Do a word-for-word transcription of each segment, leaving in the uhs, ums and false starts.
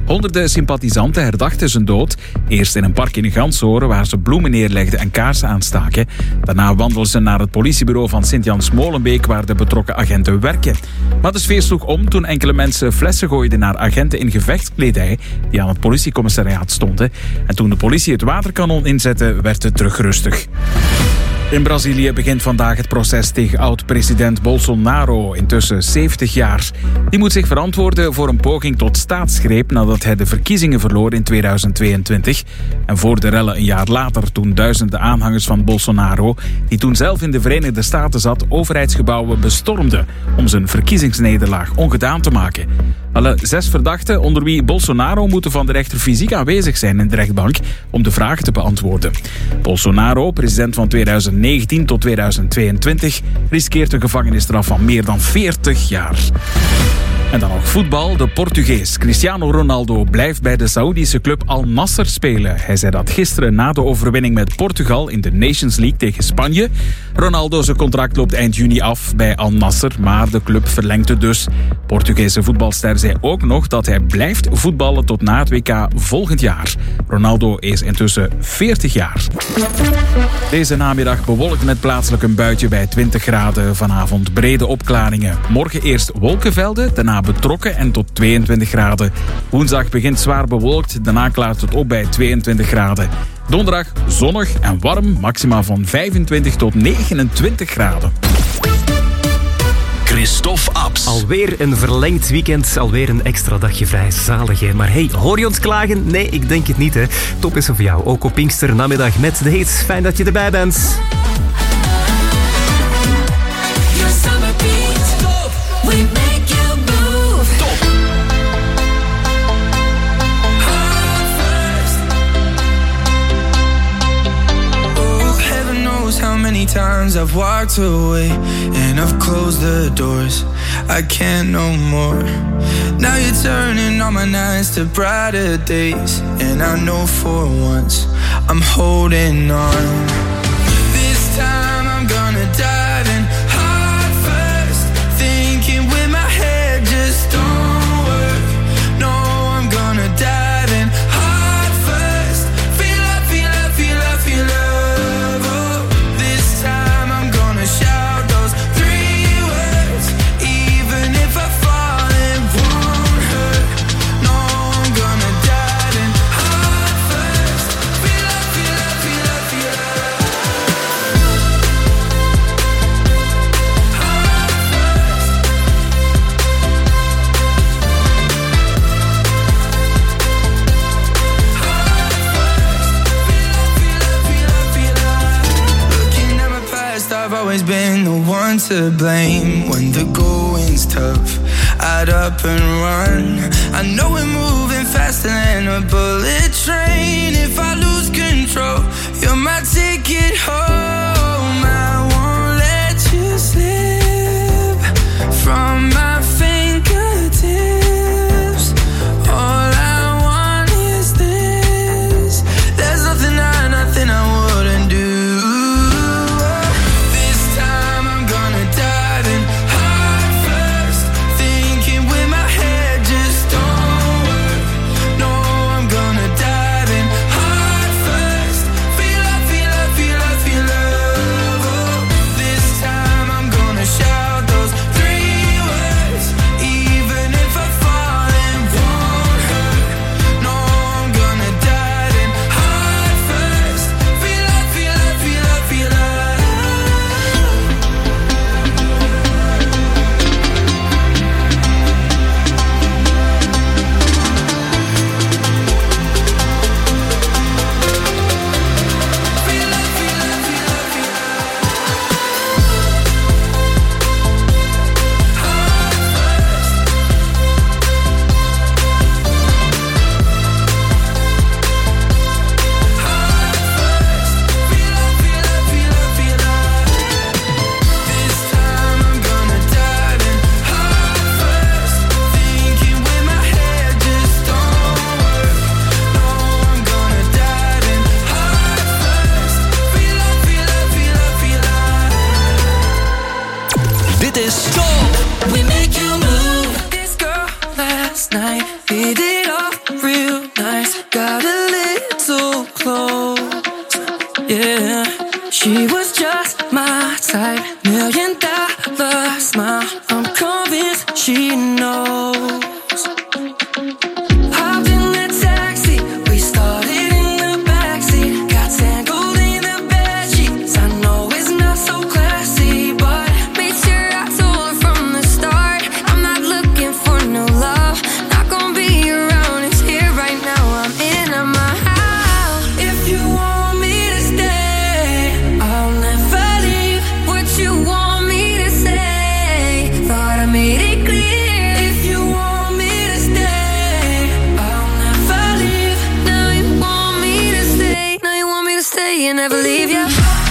Honderden sympathisanten herdachten zijn dood. Eerst in een park in Ganshoren waar ze bloemen neerlegden en kaarsen aanstaken. Daarna wandelden ze naar het politiebureau van Sint-Jans-Molenbeek waar de betrokken agenten werken. Maar de sfeer sloeg om toen enkele mensen flessen gooiden naar agenten in gevechtskledij die aan het politiecommissariaat stonden. En toen de politie het waterkanon inzette, werd het terug rustig. In Brazilië begint vandaag het proces tegen oud-president Bolsonaro, intussen zeventig jaar. Die moet zich verantwoorden voor een poging tot staatsgreep nadat hij de verkiezingen verloor in tweeduizend tweeëntwintig. En voor de rellen een jaar later, toen duizenden aanhangers van Bolsonaro, die toen zelf in de Verenigde Staten zat, overheidsgebouwen bestormden om zijn verkiezingsnederlaag ongedaan te maken. Alle zes verdachten, onder wie Bolsonaro, moeten van de rechter fysiek aanwezig zijn in de rechtbank om de vragen te beantwoorden. Bolsonaro, president van tweeduizend negentien tot tweeduizend tweeëntwintig, riskeert een gevangenisstraf van meer dan veertig jaar. En dan nog voetbal. De Portugees Cristiano Ronaldo blijft bij de Saoedische club Al Nassr spelen. Hij zei dat gisteren na de overwinning met Portugal in de Nations League tegen Spanje. Ronaldo's contract loopt eind juni af bij Al Nassr, maar de club verlengt het dus. Portugese voetbalster zei ook nog dat hij blijft voetballen tot na het W K volgend jaar. Ronaldo is intussen veertig jaar. Deze namiddag bewolkt met plaatselijk een buitje bij twintig graden. Vanavond brede opklaringen. Morgen eerst wolkenvelden, daarna betrokken en tot tweeëntwintig graden. Woensdag begint zwaar bewolkt, daarna klaart het op bij tweeëntwintig graden. Donderdag zonnig en warm, maxima van vijfentwintig tot negenentwintig graden. Christophe Abs. Alweer een verlengd weekend, alweer een extra dagje vrij, zalig hè. Maar hey, hoor je ons klagen? Nee, ik denk het niet hè. Top is er voor jou, ook op Pinkster namiddag met de hits. Fijn dat je erbij bent. Many times I've walked away and I've closed the doors. I can't no more. Now you're turning all my nights to brighter days, and I know for once I'm holding on. This time I'm gonna dive in heart first, thinking with my head just don't work. No, I'm gonna dive in heart first. Feel up, feel up, feel up, feel up. Been the one to blame when the going's tough. I'd up and run. I know we're moving faster than a bullet train. If I lose control, you're my ticket home. I won't let you slip from my fingertips. All I want is this. There's nothing I, nothing I wouldn't do. Dive real nice, got a little close. Yeah, she was just my type, million dollar smile. I'm convinced she knows. Hopped in the taxi, we started in the backseat. Got tangled in the bedsheets. I know it's not so classy, but made sure I told her from the start, I'm not looking for no love. Not gonna be around, it's here right now. I'm in my house. If you want me to stay, I'll never leave. What you want me to say, thought I made it clear. If you want me to stay, I'll never leave. Now you want me to stay, now you want me to stay and never leave you.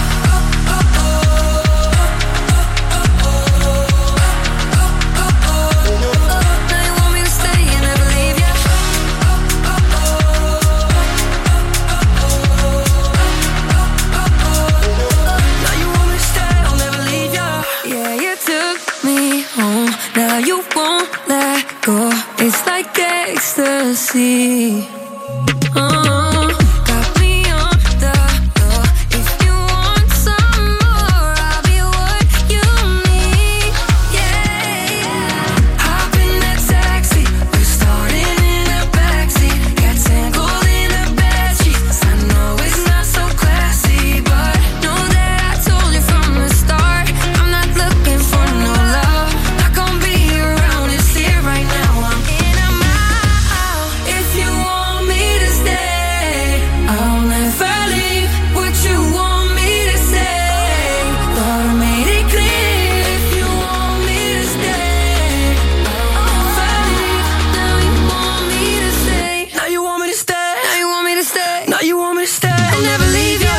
Now you won't let go. It's like ecstasy. Uh, got me on the floor. If you want some more, I'll be what you need. Yeah, yeah. Hop in that taxi, we're starting in the backseat. Got tangled in the bedsheets. I know it's not so classy, but know that I told you from the start, I'm not looking for no love. Not gonna be around, it's here right now. I'm in a mile. If you want me to stay, I'll never leave. What you want me to say, thought I made it clear. If you want me to stay, I'll never leave. Now you want me to stay, now you want me to stay, now you want me to stay, now you want me to stay, I'll never leave you.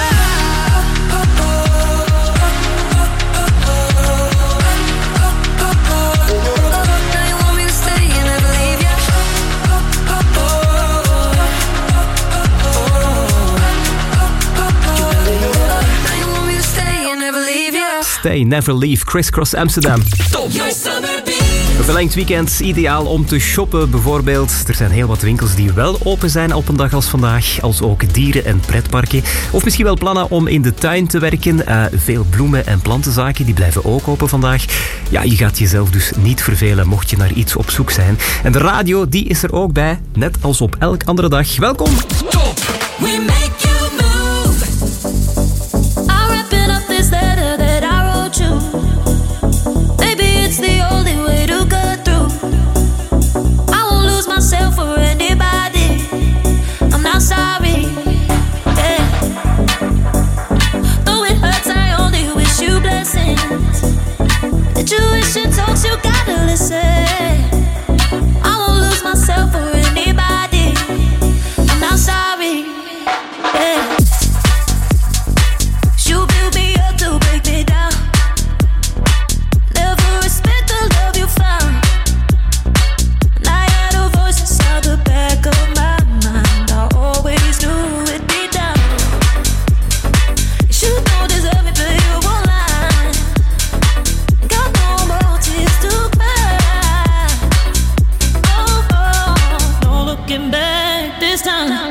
Stay, Never Leave, Crisscross Amsterdam. Top your summer beat. Een verlengd weekend, ideaal om te shoppen bijvoorbeeld. Er zijn heel wat winkels die wel open zijn op een dag als vandaag, als ook dieren- en pretparken. Of misschien wel plannen om in de tuin te werken. Uh, veel bloemen- en plantenzaken, die blijven ook open vandaag. Ja, je gaat jezelf dus niet vervelen mocht je naar iets op zoek zijn. En de radio, die is er ook bij, net als op elk andere dag. Welkom! Top! We make you move. I'm wrapping up this letter that I wrote you. Maybe it's the only way to go through. I won't lose myself for anybody. I'm not sorry. Yeah. Though it hurts, I only wish you blessings. Intuition talks, you gotta listen. I won't lose myself for anybody. I'm not sorry. Yeah. You build me up to break me down. Never respect the love you found. And I had a voice inside the back of my mind. I always knew it'd be down. You don't deserve me, but you won't lie. Got no more tears to cry. Oh, oh, no looking back this time.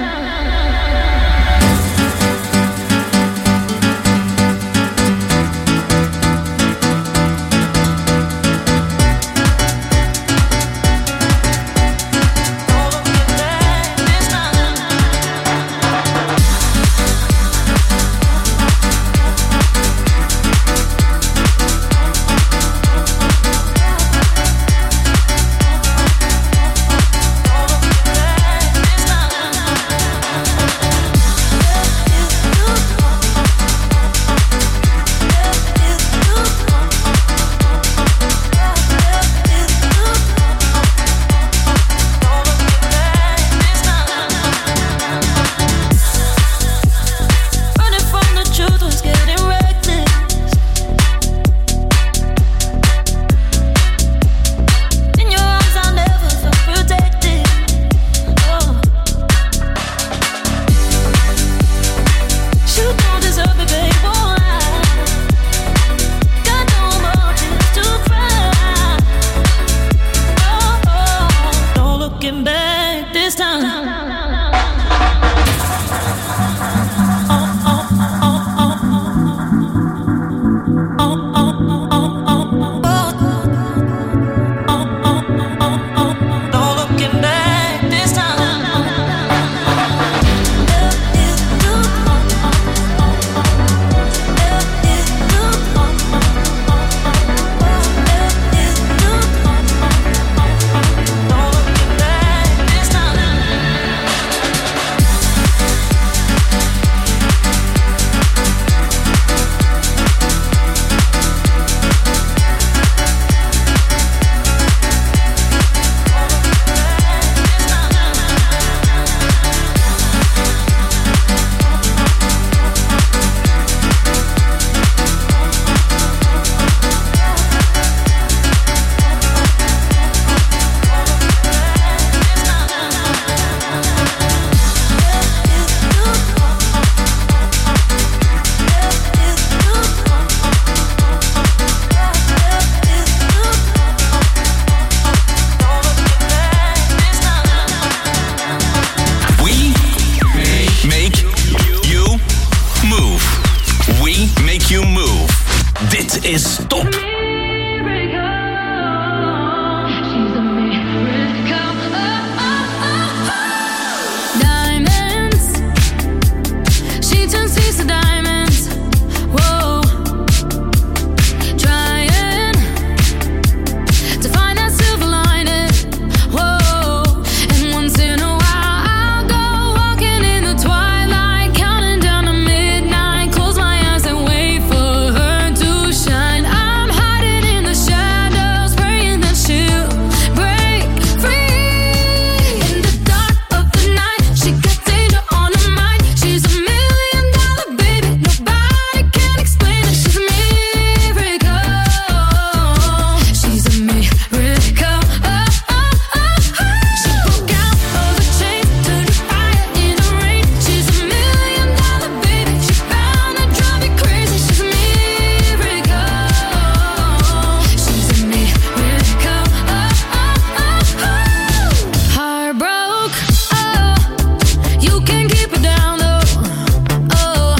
can't keep her down though. Oh,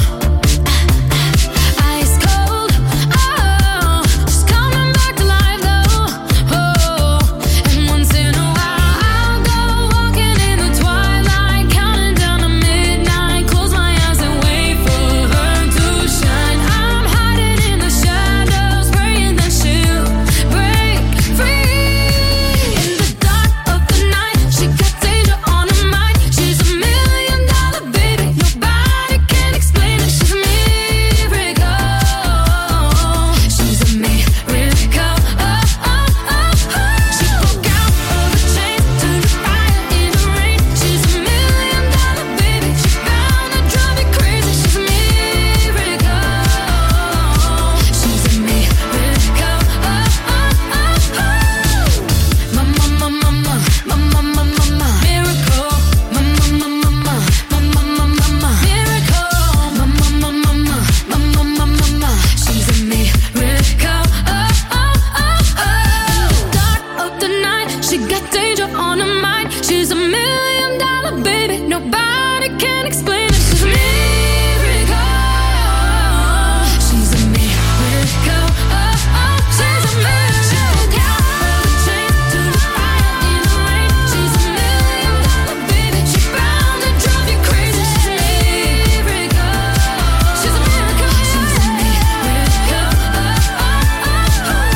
ice cold. Oh, she's coming back to life though. Oh, and once in a while I'll go walking in the twilight, counting down to midnight. Close my eyes and wait for her to shine. I'm hiding in the shadows, praying that she'll break free. In the dark of the night, she got danger on her mind. She's a million dollar baby, nobody can explain it. She's a miracle. She's a miracle. Oh, oh, oh, oh. She broke out of the chains, turned to fire in the rain. She's a million dollar baby. She bound to drive you crazy. She's a miracle. She's a miracle. Oh, oh, oh, oh. Mama, mama, mama, mama, mama, mama, miracle. Mama, mama, mama, mama, mama, mama, miracle. Mama, mama, mama, mama, mama, mama, she's a miracle. Oh, oh, oh, oh. Dark of the night, she got danger on her mind. She's a million dollar baby, nobody can explain it. She's a miracle. She's a miracle. Oh, oh, she's a miracle. She broke out of the chains, turned to fire in the rain. She's a million dollar baby. She bound to drive you crazy. She's a miracle. She's a miracle. She's a miracle. Oh, oh, oh, oh.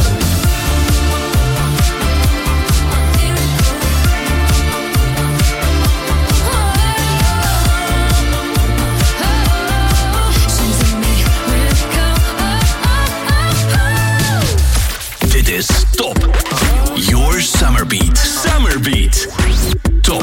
She's a miracle. Dit is Top. Your Summer Beat. Summer Beat. Top.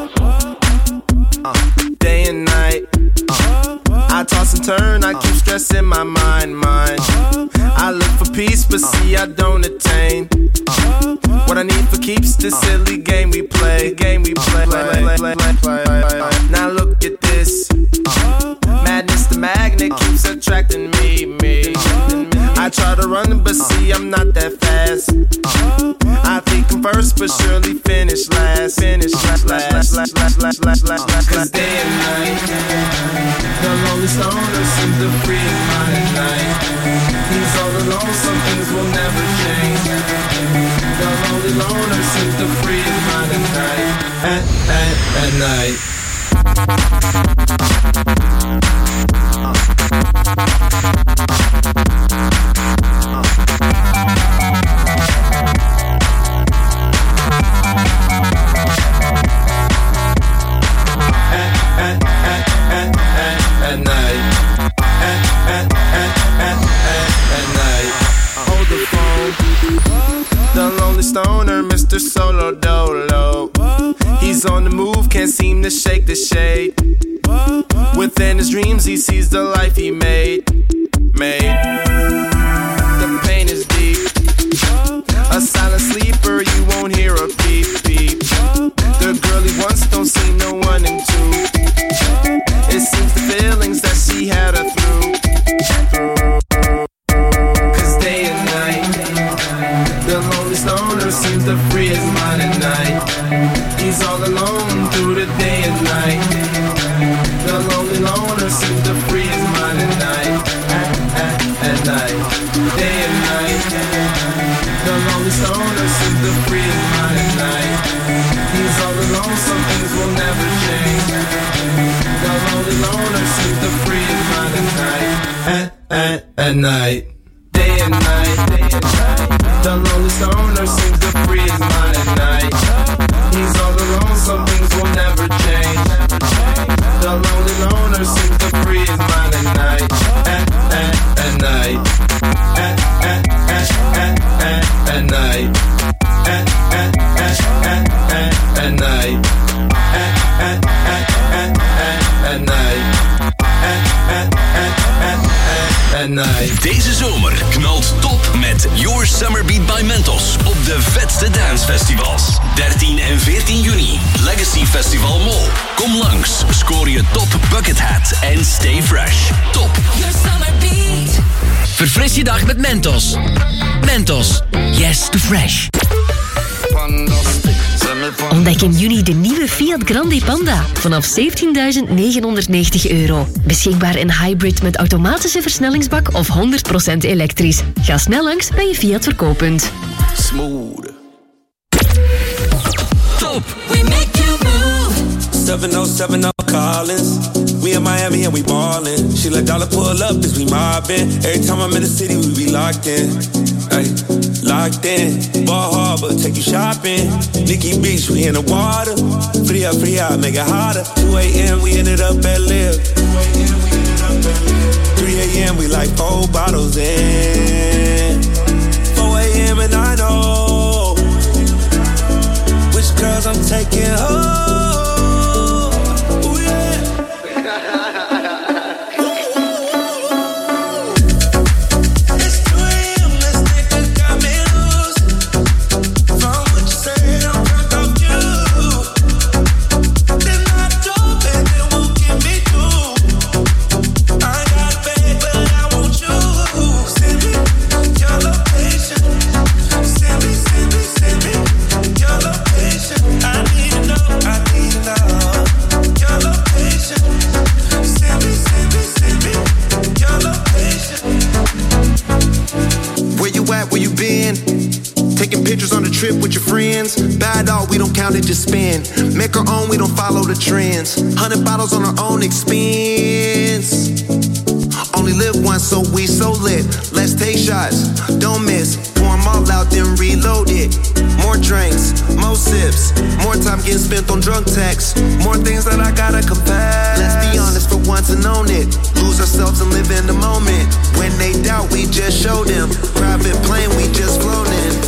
Day and night. I toss and turn, I keep stress in my mind, mind. I look for peace, but see I don't attain. What I need for keeps this silly game we play. Game we play. Now look at this. Madness, the magnet keeps attracting me, me. I try to run, but see I'm not that fast. I think I'm first, but surely finish last. Finish last, last, last, last, last, last, last. Cause day and night, the lonely stoner seems to free his mind at night. He's all alone, some things will never change. The lonely loner seems to free his mind at night. At, at, at night. Stoner, Mister Solo Dolo. He's on the move, can't seem to shake the shade. Within his dreams, he sees the life he made. Made. The pain is deep. A silent sleeper, you won't hear a beep beep. The girl he wants don't see no one in two. It seems the feelings that she had her through. Cause day and night, the lonely stoner seems to free his mind at night. He's all alone through the day and night. The lonely loner seems to free his mind at night. At, at, at night. Day and night. The lonely stoner seems to free his mind at night. He's all alone, some things will never change. The lonely loner seems to free his mind at night. At, at, at night. Day and night. Day and night. The lonely stoner seems to free his mind at night. He's all alone, some things will never change. The lonely loner seems to free his mind at night. At, at, at night. At, at, at, at, at, at night. At, at, at, at, at, at night. At, at, at, at, at, at night. At, at, at, at, at night. Deze zomer knalt Top met Your Summer Beat by Mentos op de vetste dancefestivals. dertien en veertien juni, Legacy Festival Mol. Kom langs, scoor je Top Bucket Hat en stay fresh. Top. Your Summer Beat. Verfris je dag met Mentos. Mentos. Yes to fresh. Fantastic, ze me Ontdek in juni de nieuwe Fiat Grande Panda vanaf zeventienduizend negenhonderdnegentig euro. Beschikbaar in hybrid met automatische versnellingsbak of honderd procent elektrisch. Ga snel langs bij je Fiat verkooppunt. Smooth. Top. We make you move. seven oh seven oh Collins. We in Miami and we ballin'. She let dollar pull up cause we mobbin'. Every time I'm in the city we be locked in. Ay, locked in. Ball Harbor, take you shopping. Nikki Beach, we in the water. Free up, free out, make it hotter. two a.m. we ended up at Live. three a.m. we like four bottles in. four a.m. and I know which girls I'm taking home. Trip with your friends, bad all we don't count it, just spend. Make our own, we don't follow the trends. Hundred bottles on our own expense. Only live once, so we so lit. Let's take shots, don't miss. Pour them all out, then reload it. More drinks, more sips. More time getting spent on drunk texts. More things that I gotta confess. Let's be honest for once and own it. Lose ourselves and live in the moment. When they doubt, we just show them. Private plane, we just floating.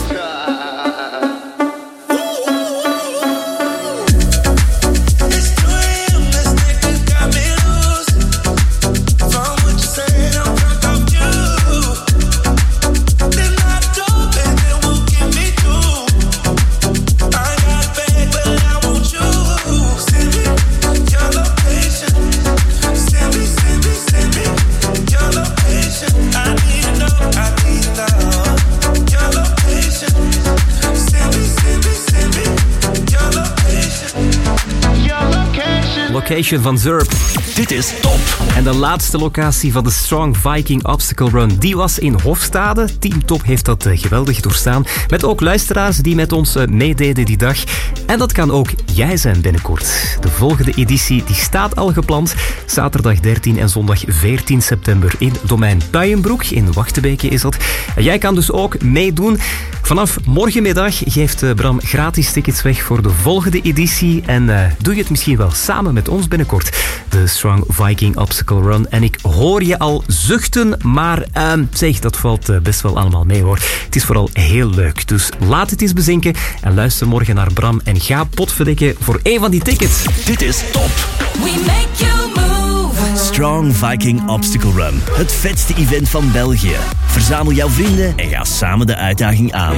Location van Zurb. Dit is Top. En de laatste locatie van de Strong Viking Obstacle Run, die was in Hofstade. Team Top heeft dat geweldig doorstaan. Met ook luisteraars die met ons meededen die dag. En dat kan ook jij zijn binnenkort. De volgende editie die staat al gepland. Zaterdag dertien en zondag veertien september in Domein Puijenbroek. In Wachtebeke is dat. En jij kan dus ook meedoen. Vanaf morgenmiddag geeft Bram gratis tickets weg voor de volgende editie. En uh, doe je het misschien wel samen met ons binnenkort. De Strong Viking Obstacle Run. En ik hoor je al zuchten, maar uh, zeg, dat valt uh, best wel allemaal mee hoor. Het is vooral heel leuk. Dus laat het eens bezinken en luister morgen naar Bram en ga potverdikken voor één van die tickets. Dit is Top. We make you move. Strong Viking Obstacle Run. Het vetste event van België. Verzamel jouw vrienden en ga samen de uitdaging aan.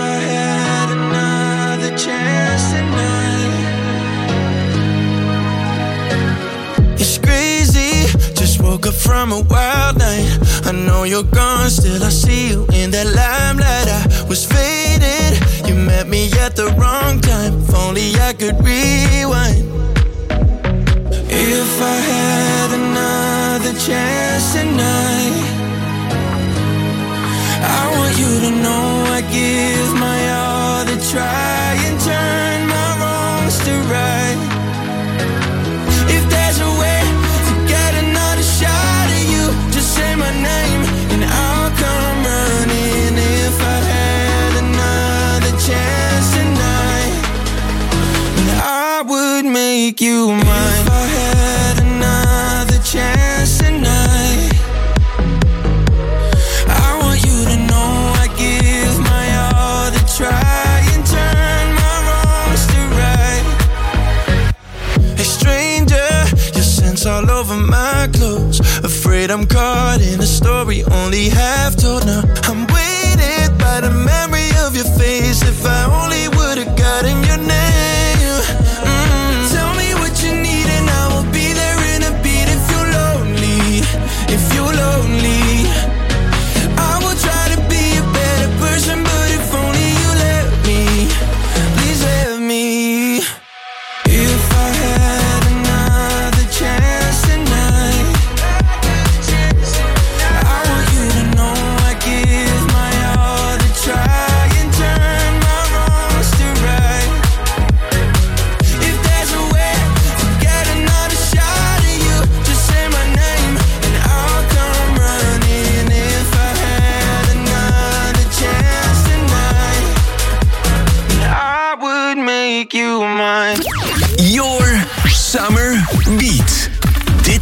It's crazy, just woke up from a wild night. I know you're gone, still I see you in that limelight. I was faded, you met me at the wrong time. If only I could rewind. If I had another chance tonight, I want you to know I give my all to try and turn my wrongs to right. If there's a way to get another shot at you, just say my name and I'll come running. If I had another chance tonight, then I would make you mine. If I had another chance tonight, I want you to know I give my all to try and turn my wrongs to right. Hey stranger, your scent's all over my clothes. Afraid I'm caught in a story only half told. Now I'm weighted by the memory of your face. If I only would've gotten your name. mm. Tell me what you need and I will be there in a beat. If you're lonely, if you're lonely, I will try to be a better person, but if only you let me, please let me.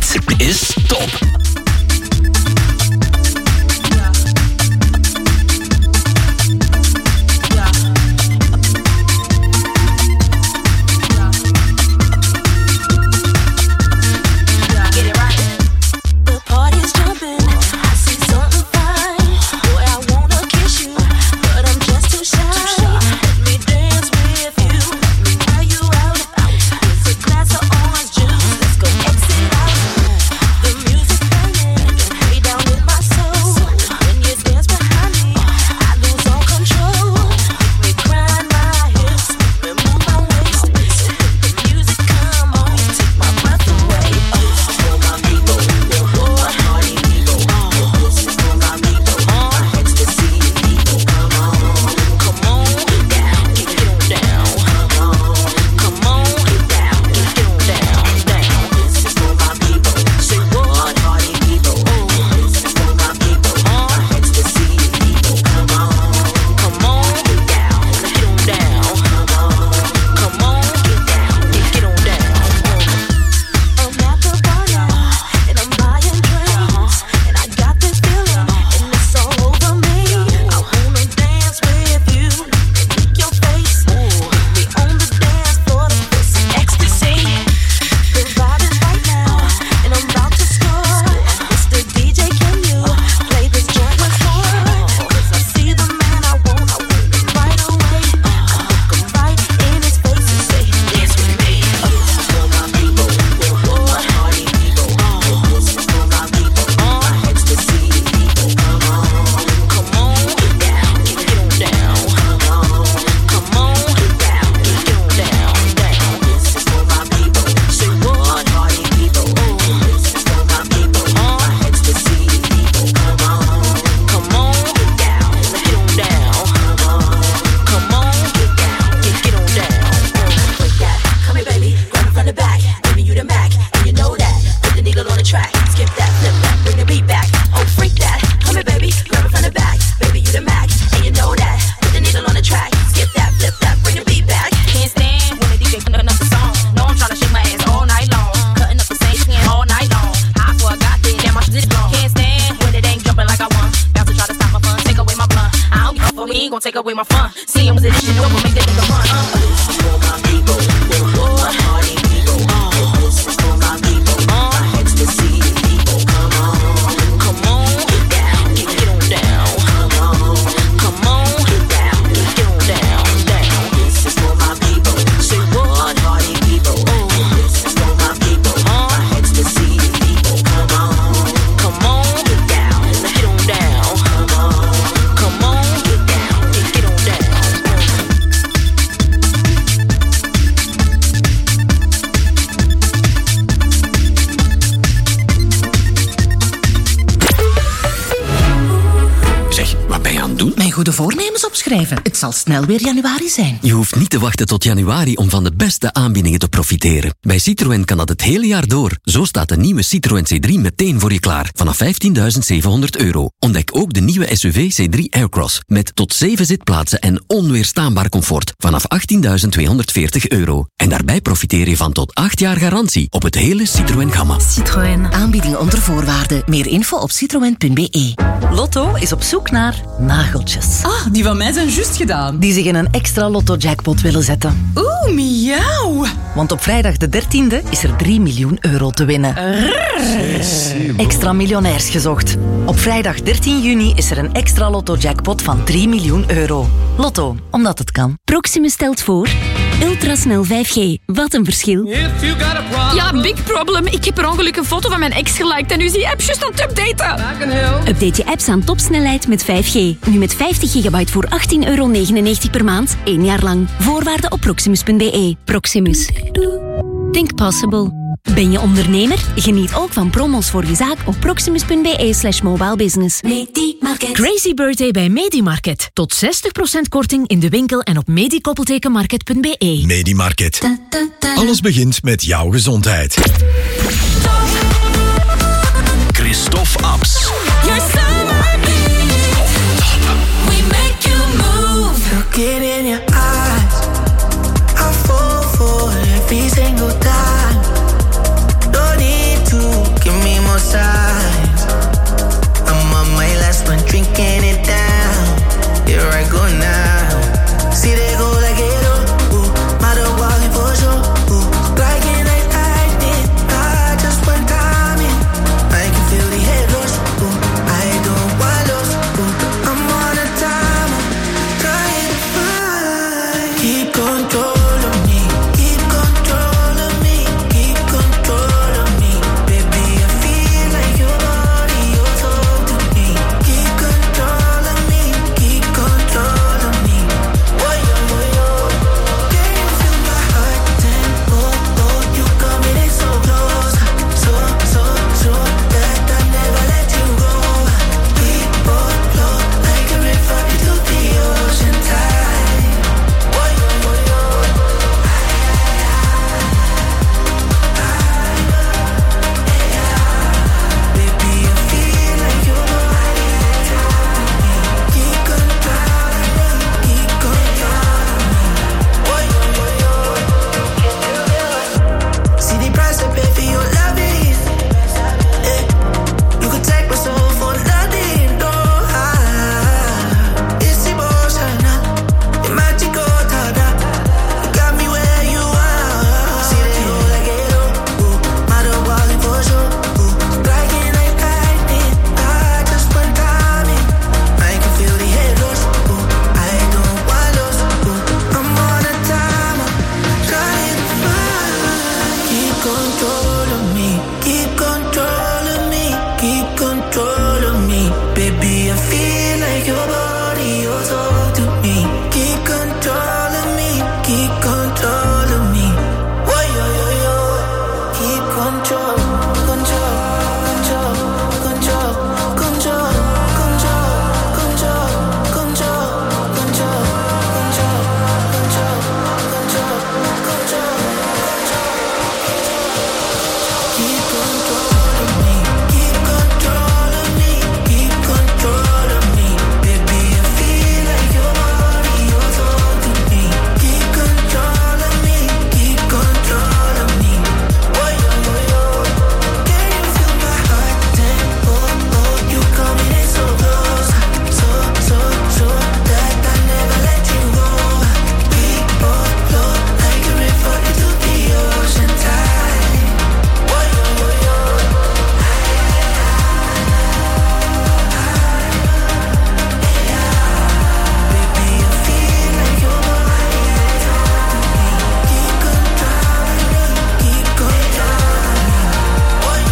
Dit is Top. Take away my fun. See him as an issue, don't make that nigga run. This is for my people. Oh, party people. This is for my people. My ecstasy people. Come on, come on, get down, get, get on down. Come on, come on, get down, get, get on down, down. This is for my people. Say what? Party people. Oh, this is for my people. My ecstasy people. Come on, come on, get down, get on down. Come on, come on, get down. Mijn goede voornemens opschrijven. Het zal snel weer januari zijn. Je hoeft niet te wachten tot januari om van de beste aanbiedingen te profiteren. Bij Citroën kan dat het hele jaar door. Zo staat de nieuwe Citroën C drie meteen voor je klaar. Vanaf vijftienduizend zevenhonderd euro. Ontdek ook de nieuwe S U V C drie Aircross. Met tot zeven zitplaatsen en onweerstaanbaar comfort. Vanaf achttienduizend tweehonderdveertig euro. En daarbij profiteer je van tot acht jaar garantie op het hele Citroën gamma. Citroën. Aanbiedingen onder voorwaarden. Meer info op citroën punt b e. Lotto is op zoek naar nageltjes. Ah, die van mij zijn juist gedaan. Die zich in een extra Lotto-jackpot willen zetten. Oeh, miauw. Want op vrijdag de dertiende is er drie miljoen euro te winnen. Rrrr. Extra miljonairs gezocht. Op vrijdag dertien juni is er een extra Lotto-jackpot van drie miljoen euro. Lotto, omdat het kan. Proximus stelt voor ultrasnel vijf G. Wat een verschil. Ja, big problem. Ik heb per ongeluk een foto van mijn ex geliked en nu is die app juist aan het updaten. Update je apps aan topsnelheid met vijf G. Nu met vijftig gigabyte voor achttien euro negenennegentig per maand. één jaar lang. Voorwaarden op proximus punt b e. Proximus. Think possible. Ben je ondernemer? Geniet ook van promos voor je zaak op proximus punt b e slash mobile business. Medimarket. Crazy birthday bij Medimarket. Tot zestig procent korting in de winkel en op medikoppeltekenmarket punt b e. Medimarket. Alles begint met jouw gezondheid. Christophe Abs. Your summer beat. We make you move. Look it in your eyes. I fall for every single time. No need to control of me, keep control of me, keep control of me. Baby, I feel like your body, your soul to me. Keep control of me, keep control of me. Oh, yo, yo, yo. Keep control, control, control, control, control, control, control, control, control, control, control, control, control, control. Keep control of me, keep control of me, keep control of me. Baby, I feel like your body, your soul to me. Keep control of me, keep control of me. Oh, yo, yo, yo. Can you feel my heart tempo? Oh, you coming in so close, so, so, so that I never let you go. We both flow like a river into the ocean tide. Oh, yo, yo, yo. Baby, I feel like your body is all to me. Keep control of me, keep control of me. Oh, yo,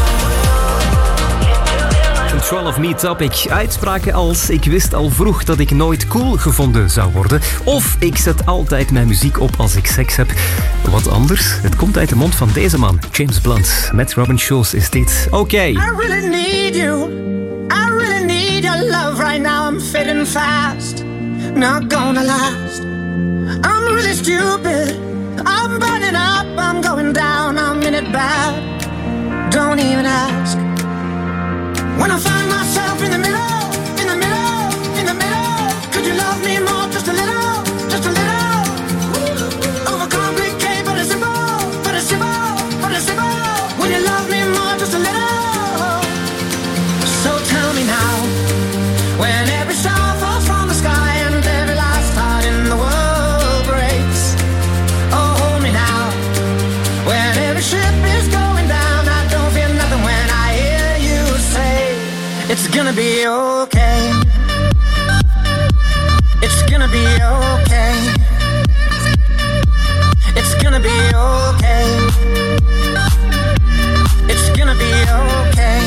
yo, yo. Control of Me Topic. Uitspraken als ik wist al vroeg dat ik nooit cool gevonden zou worden. Of ik zet altijd mijn muziek op als ik seks heb. Wat anders? Het komt uit de mond van deze man, James Blunt. Met Robin Schulz is dit Oké. I really need you. I really need your love right now. I'm fading fast. Not gonna last. I'm really stupid. I'm burning up. I'm going down. I'm in it bad. Don't even ask. When I find myself in the middle, in the middle, in the middle, could you love me more? Just a little, just a little. Overcomplicate, but it's simple, but it's simple, but it's simple. When you love me more, just a little. So tell me now, when every star falls from the sky and every last heart in the world breaks. Oh, hold me now, when every ship is going down. I don't feel nothing when I hear you say it's gonna be okay. It's gonna be okay. It's gonna be okay. It's gonna be okay.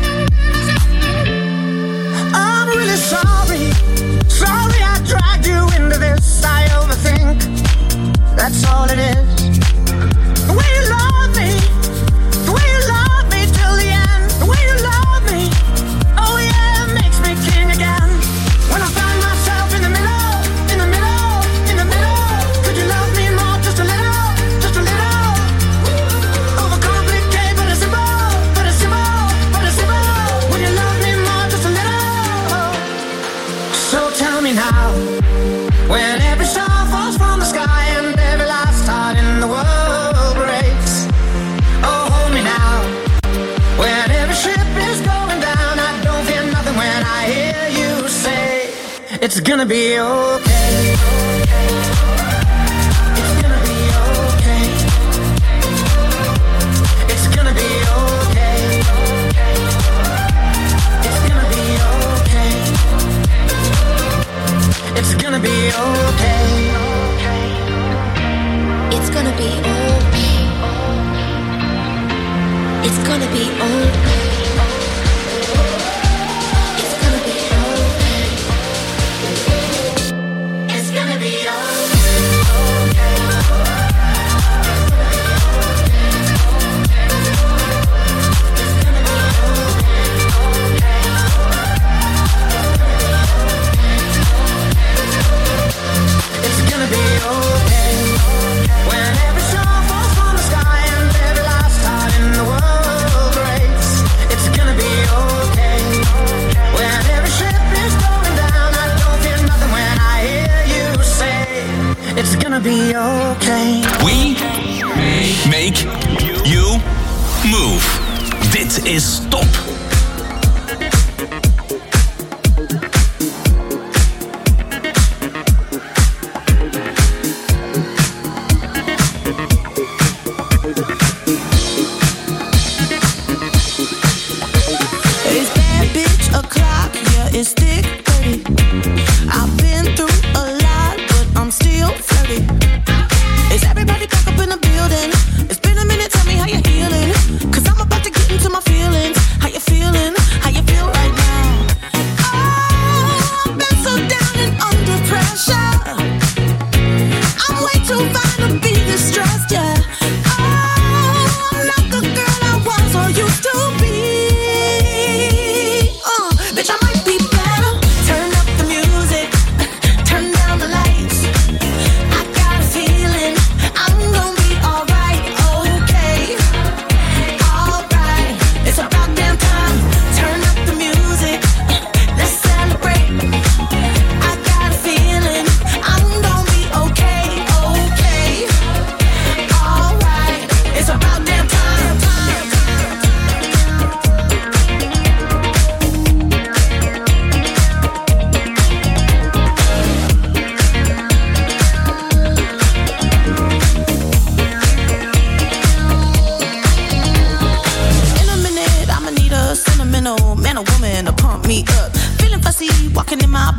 I'm really sorry. Sorry I dragged you into this. I overthink. That's all it is. The way you love me. The way you love me till the end. The way you love me. Oh yeah, it makes me king again. When I find myself in the middle, in the middle, in the middle. Could you love me more? Just a little, just a little. Overcomplicate, but it's simple, but it's simple, but it's simple. When you love me more, just a little. So tell me now, when every star falls from the sky and every last heart in the world breaks. Oh, hold me now. When every ship is going down, I don't feel nothing when I hear you say it's gonna be okay. It's gonna be okay. It's gonna be okay. It's gonna be okay. It's gonna be okay. It's gonna be okay. It's gonna be okay. It's gonna be okay. It's gonna be It's gonna be okay. When every star falls from the sky and every last heart in the world breaks. It's gonna be okay. When every ship is going down, I don't feel nothing when I hear you say it's gonna be okay. We make you move. Dit is Top. It's bad bitch o'clock, yeah, it's thick thirty. I've been through a lot, but I'm still flirty. Is everybody back up in the building? It's been a minute, tell me how you're healing.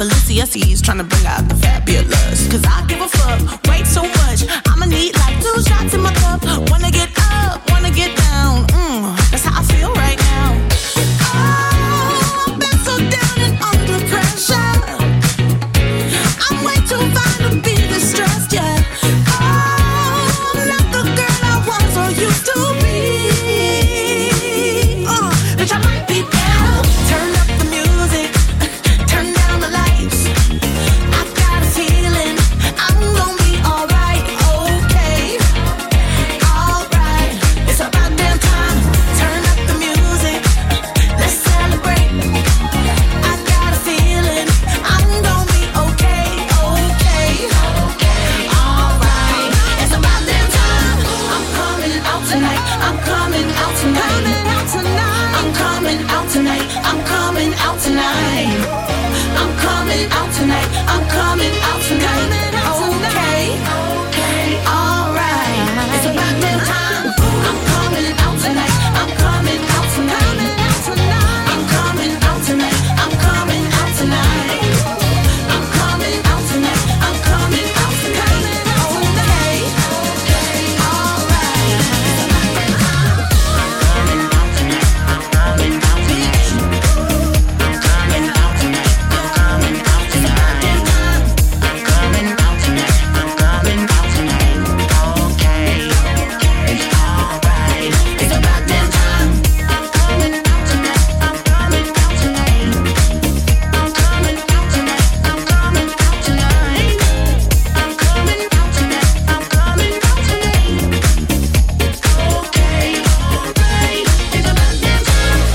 Balenciennes trying to bring out the fabulous. Cause I give a fuck, way too much. I'ma need like two shots in my cup. Wanna get up, wanna get down. Mm, that's how I feel right now. Oh, I've been so down and under pressure. I'm way too fine to be distressed, yeah. Oh, I'm not the girl I was or used to be. Uh, bitch, I might be down. Turn up the music, turn down the lights. I've got a feeling I'm gonna be alright, okay. Alright, it's about damn time. Turn up the music, let's celebrate. I got a feeling I'm gonna be okay, okay. Alright, it's about damn time. I'm coming out tonight, I'm coming out tonight. I'm coming out tonight, I'm coming out tonight. I'm coming out tonight, I'm coming out tonight. Okay, alright, it's about damn time. I'm coming out tonight, I'm coming out tonight. I'm coming out tonight, I'm coming out tonight. I'm coming out tonight, I'm coming out tonight. Okay, alright, it's about damn time. I'm coming out tonight, I'm coming out tonight. I'm coming out tonight, I'm coming out tonight. It's about damn time. I'm coming out tonight, I'm coming out tonight. Okay, it's alright, it's about damn time. I'm coming out tonight, I'm coming out tonight. I'm coming out tonight, I'm coming out tonight. I'm coming out tonight, I'm coming out tonight. Okay, alright, it's about damn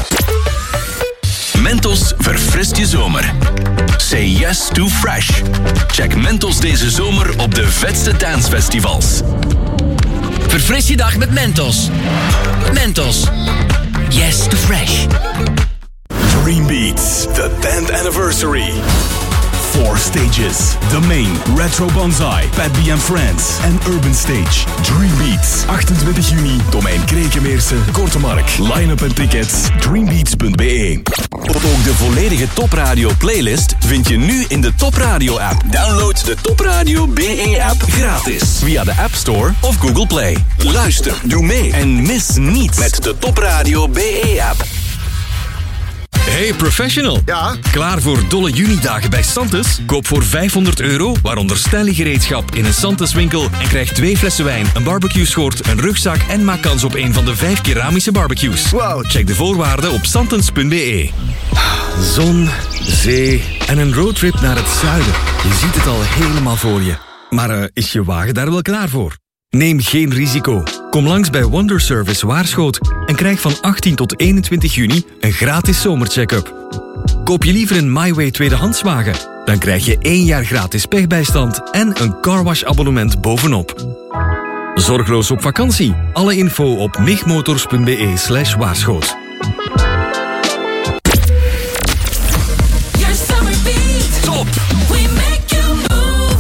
time. Mentos verfrist je zomer. Say yes to fresh. Check Mentos deze zomer op de vetste dancefestivals. Verfris je dag met Mentos. Mentos. Yes to fresh. Dream Beats, the tenth anniversary. Four stages. The Main, Retro Banzai, Pat B and Friends en Urban Stage. Dream Beats, achtentwintig juni, Domein Krekenmeerse, Kortemark. Line-up en tickets, dreambeats punt b e. Ook de volledige Top Radio playlist vind je nu in de Top Radio app. Download de Top Radio B E app gratis via de App Store of Google Play. Luister, doe mee en mis niets met de Top Radio B E app. Hey professional. Ja? Klaar voor dolle junidagen bij Santis? Koop voor vijfhonderd euro, waaronder Stanley-gereedschap in een Santis winkel en krijg twee flessen wijn, een barbecue-schort, een rugzak en maak kans op een van de vijf keramische barbecues. Wow. Check de voorwaarden op santens punt b e. Zon, zee en een roadtrip naar het zuiden. Je ziet het al helemaal voor je. Maar uh, is je wagen daar wel klaar voor? Neem geen risico. Kom langs bij Wonder Service Waarschoot en krijg van achttien tot eenentwintig juni een gratis zomercheck-up. Koop je liever een MyWay tweedehandswagen? Dan krijg je één jaar gratis pechbijstand en een carwash abonnement bovenop. Zorgloos op vakantie. Alle info op migmotors punt b e slash waarschoot. Your summer beat. Top. We make you move.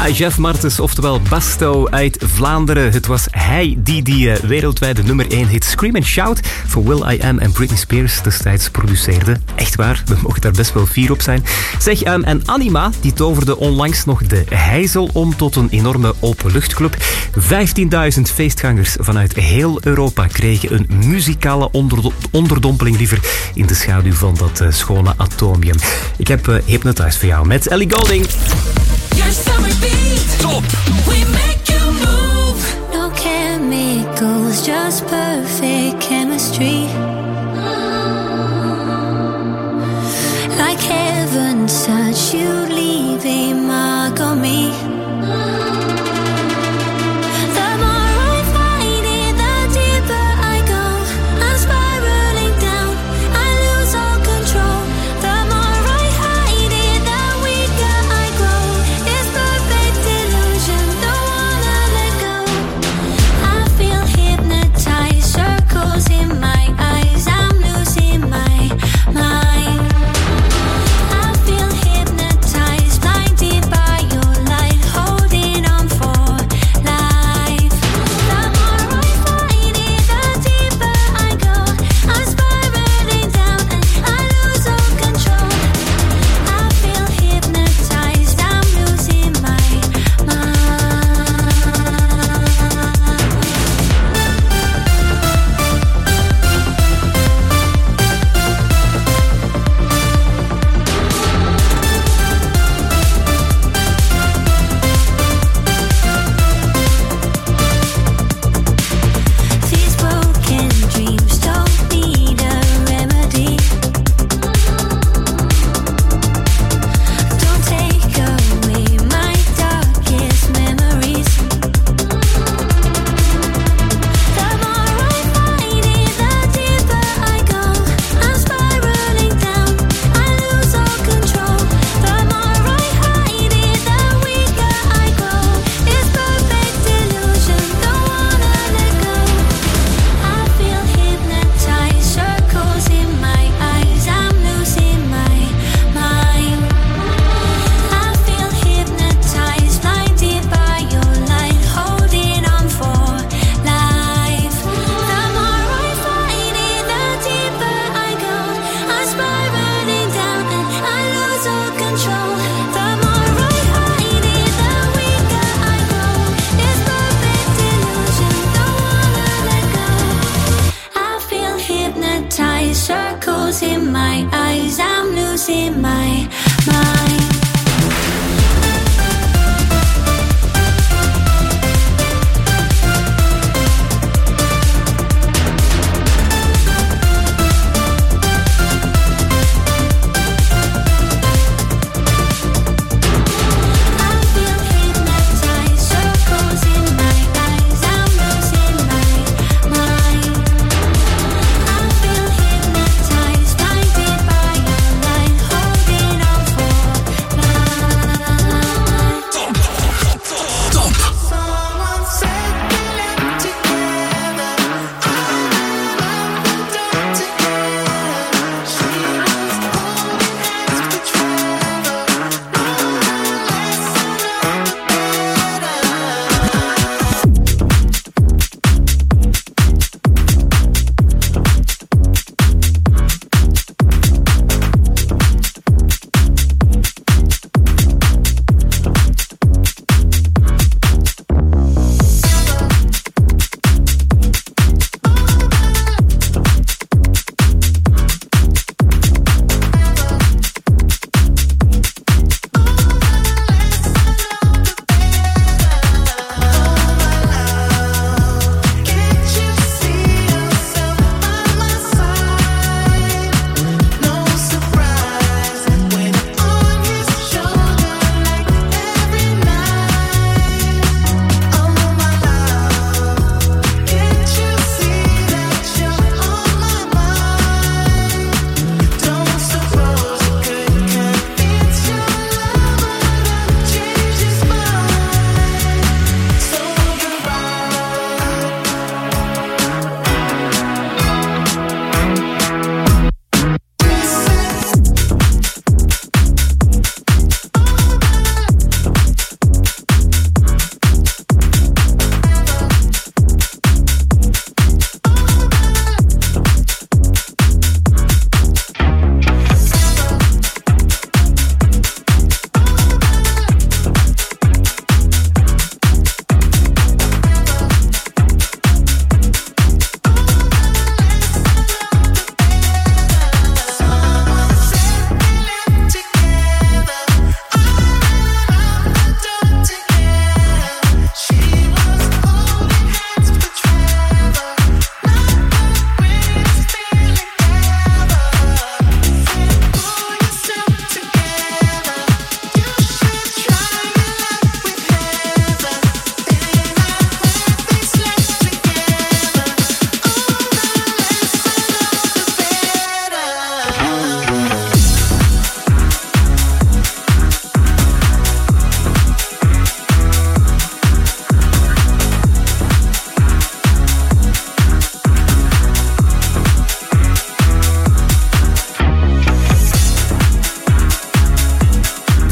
Ja, Jeff Martens, oftewel Basto uit Vlaanderen. Het was hij die die uh, wereldwijde nummer één hit Scream and Shout voor Will I Am en Britney Spears destijds produceerde. Echt waar, we mogen daar best wel fier op zijn. Zeg, um, en Anima, die toverde onlangs nog de Heizel om tot een enorme openluchtclub. vijftienduizend feestgangers vanuit heel Europa kregen een muzikale onderdo- onderdompeling liever in de schaduw van dat uh, schone atomium. Ik heb uh, Hypnotize voor jou met Ellie Goulding. Your summer beat. Top. We make you move. No chemicals, just perfect chemistry. Like heaven's touch, you leave a mark on me. The more I fight it, the deeper I go. I'm spiraling down, I lose all control. The more I hide it, the weaker I grow. It's perfect illusion, don't wanna let go. I feel hypnotized, circles in my eyes. I'm losing my mind. I feel hypnotized, blinded by your light, holding on for life. The more I fight it, the deeper I go. I'm spiraling down and I lose all control. I feel hypnotized, I'm losing my mind. These broken dreams don't need a remedy. Don't take away my darkest memories. The more I fight it, the deeper I go. I'm spiraling down, I lose all control. The more I hide it, the weaker I grow. It's perfect illusion, don't wanna let go. I feel hypnotized, circles in my eyes. I'm losing my mind. I feel hypnotized, blinded by your light, holding on for life. The more I fight it, the deeper I go. I'm spiraling down and I lose all control. The more I hide it, the weaker I grow. It's perfect illusion, don't wanna let go. I feel hypnotized, circles in my eyes. I'm losing my mind. Circles in my eyes, I'm losing my mind. I feel hypnotized, blinded by your light, holding on for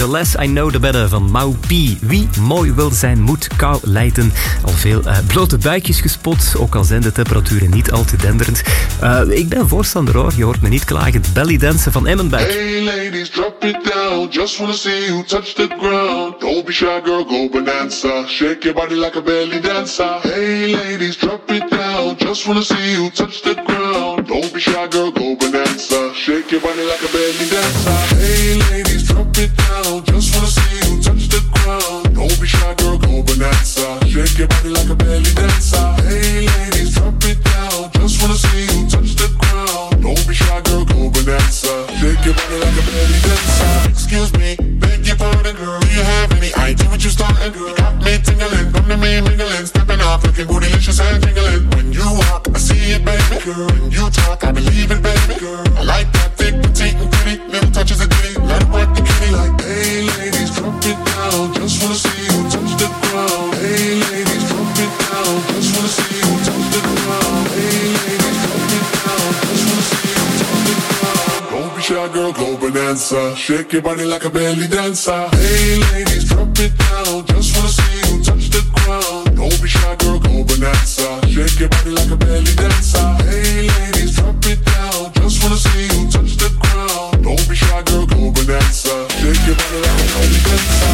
The Less I Know The Better van Mau P. Wie mooi wil zijn, moet kou lijden. Al veel uh, blote buikjes gespot, ook al zijn de temperaturen niet al te denderend. Uh, ik ben voorstander hoor, je hoort me niet klagen. Het bellydansen van Emmenbeck. Hey ladies, drop it down. Just wanna see you touch the ground. Don't be shy, girl, go bonanza. Shake your body like a belly dancer. Hey ladies, drop it down. Just wanna see you touch the ground. Don't be shy, girl, go bonanza. Shake your body like a belly dancer. Hey ladies, drop it down. Just wanna see you touch the ground. Don't be shy, girl, go bonanza. Shake your body like a belly dancer. Hey ladies, drop it down. Just wanna see you touch the ground. Don't be shy, girl, go bonanza. Shake your body like a belly dancer. Excuse me, beg your pardon, girl. Do you have any idea what you're starting, girl? Got me tingling, come to me mingling, stepping off, looking bootylicious and jingling. When you walk, I see it, baby, girl. When you talk, I believe it, baby, girl. I like that thick, petite, and pretty. Little touches of ditty, let it work the kitty. Like, hey, ladies, drop it down. Just wanna see you touch the ground. Hey, ladies, drop it down. Just wanna see you touch the ground. Hey, ladies, drop it down. Just wanna see you touch the ground. Don't be shy, girl, go bonanza. Shake your body like a belly dancer. Hey, ladies, drop it down. Just wanna see you touch the ground. Don't be shy, girl, go bonanza. Shake your body like a belly dancer. Hey, ladies, drop it down. Just wanna see you touch the ground. Don't be shy, girl, go bonanza. Shake your body like a belly dancer.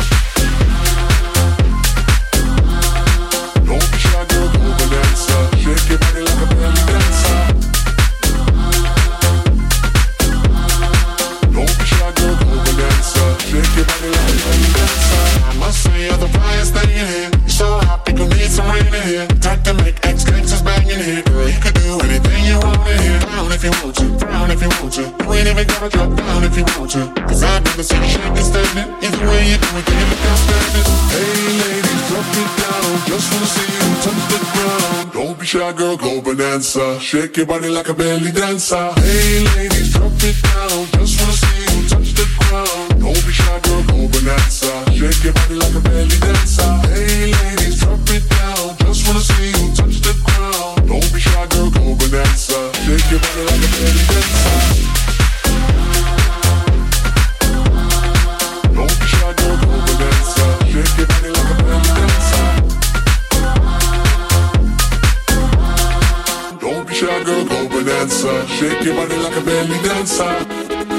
Don't be shy, girl, go bonanza. Shake your body like a belly dancer. Don't be shy, girl, go bonanza. Shake your body like a belly dancer. I must say you're the brightest thing in here. You're so hot, you can need some rain in here. Type to make ex-gangsters bang in here. Girl, you could do anything you want in here. Down if you want to, down if you want to. You ain't even gotta drop down if you want to. Cause I've never seen you shake and standing. Either way you do it, then you look outstanding. Hey ladies, drop it down. Just wanna see you touch the ground. Don't be shy, girl, go bonanza. Shake your body like a belly dancer. Hey ladies, drop it down. Just wanna see you touch the ground. Don't be shy, girl, go bonanza. Shake your body like a belly dancer. Hey ladies, drop it down. Just wanna see you touch the ground. Don't be shy, girl, go bonanza. Shake your body like a belly dancer. Don't be shy, girl, go bonanza. Shake your body like a belly dancer. Don't be shy, girl, go bonanza. Shake your body like a belly dancer.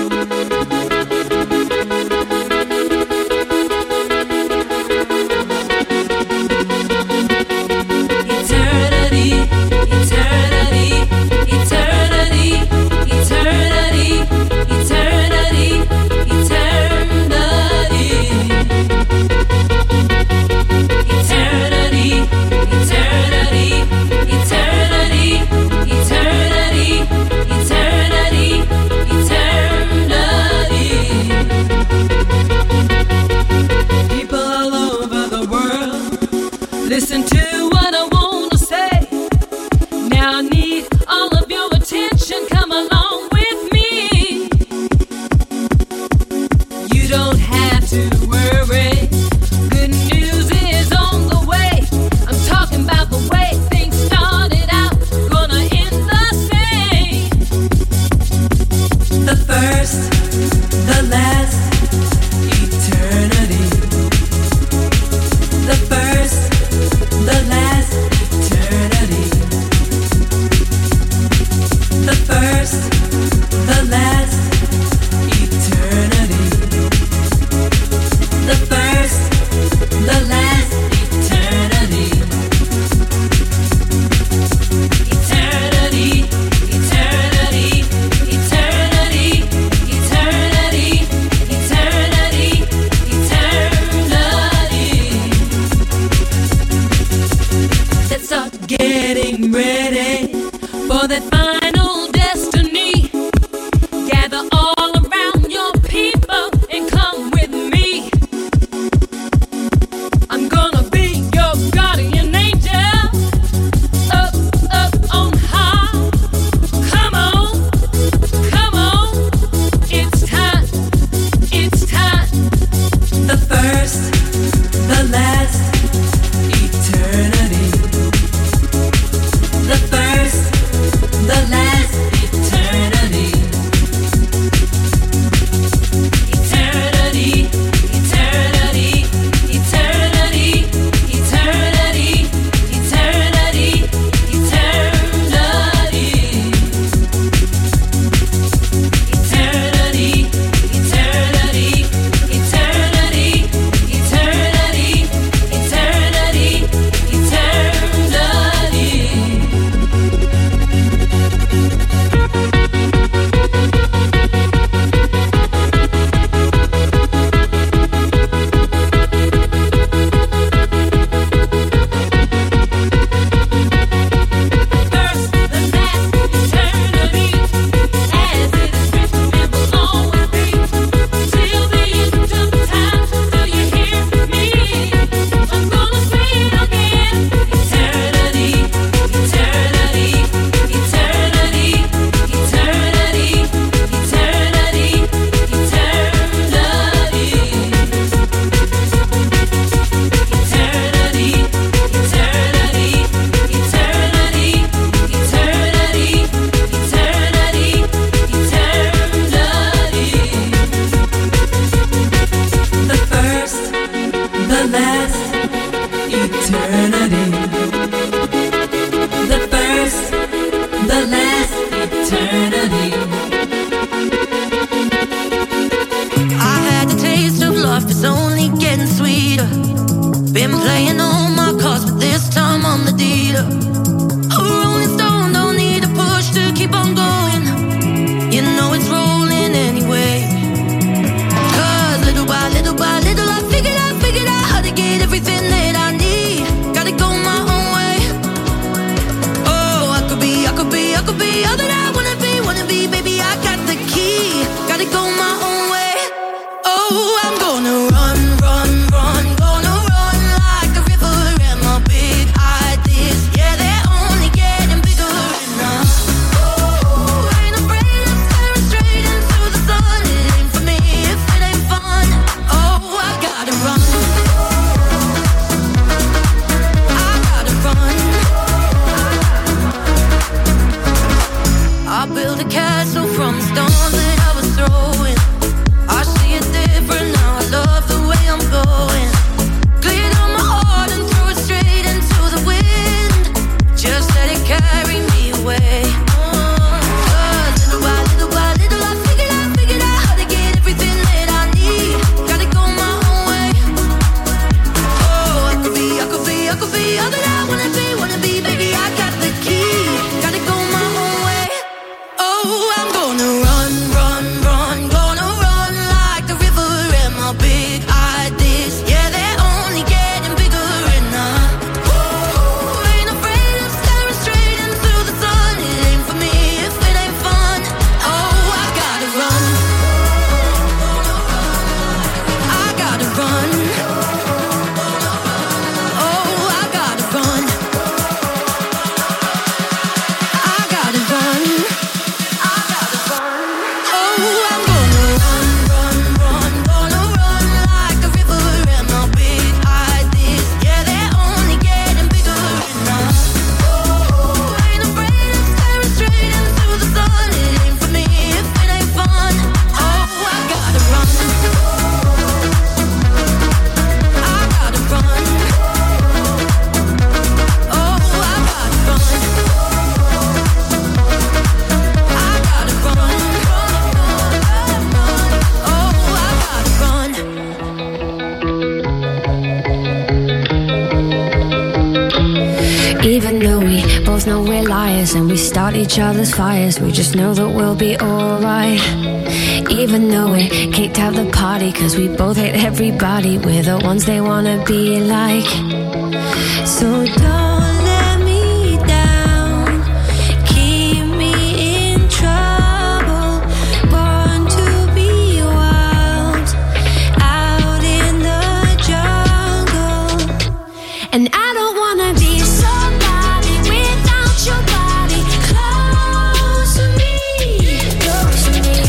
know we're liars and we start each other's fires. We just know that we'll be alright. Even though we kicked out the party, cause we both hate everybody. We're the ones they wanna be like. So don't let me down, keep me in trouble. Born to be wild, out in the jungle. And I don't wanna be somebody without your body close to me, close to me.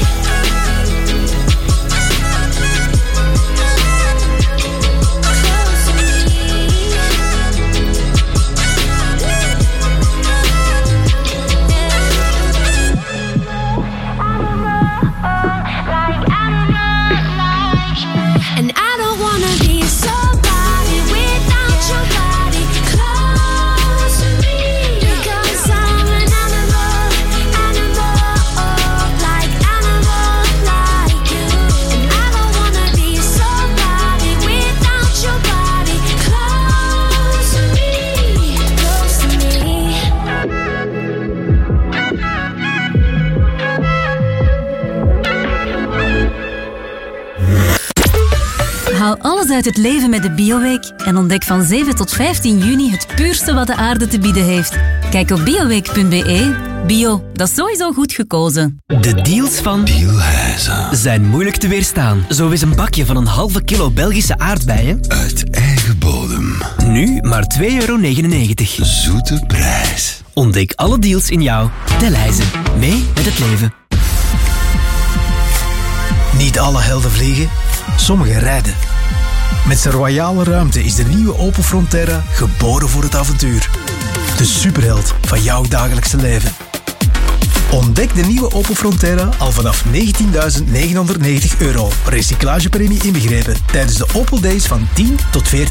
And I don't wanna be somebody without your body close to me. Because I'm an animal, animal, like animal, like you. And I don't wanna be somebody without your body close to me, close to me. Haal alles uit het leven met de Bioweek en ontdek van zeven tot vijftien juni het puurste wat de aarde te bieden heeft. Kijk op bioweek punt be. Bio, dat is sowieso goed gekozen. De deals van Dealhuizen zijn moeilijk te weerstaan. Zo is een bakje van een halve kilo Belgische aardbeien uit eigen bodem nu maar twee euro negenennegentig. Zoete prijs. Ontdek alle deals in jouw Delhaize. Mee met het leven. Niet alle helden vliegen, sommigen rijden. Met zijn royale ruimte is de nieuwe Opel Frontera geboren voor het avontuur. De superheld van jouw dagelijkse leven. Ontdek de nieuwe Opel Frontera al vanaf negentienduizend negenhonderdnegentig euro. Recyclagepremie inbegrepen tijdens de Opel Days van tien tot veertien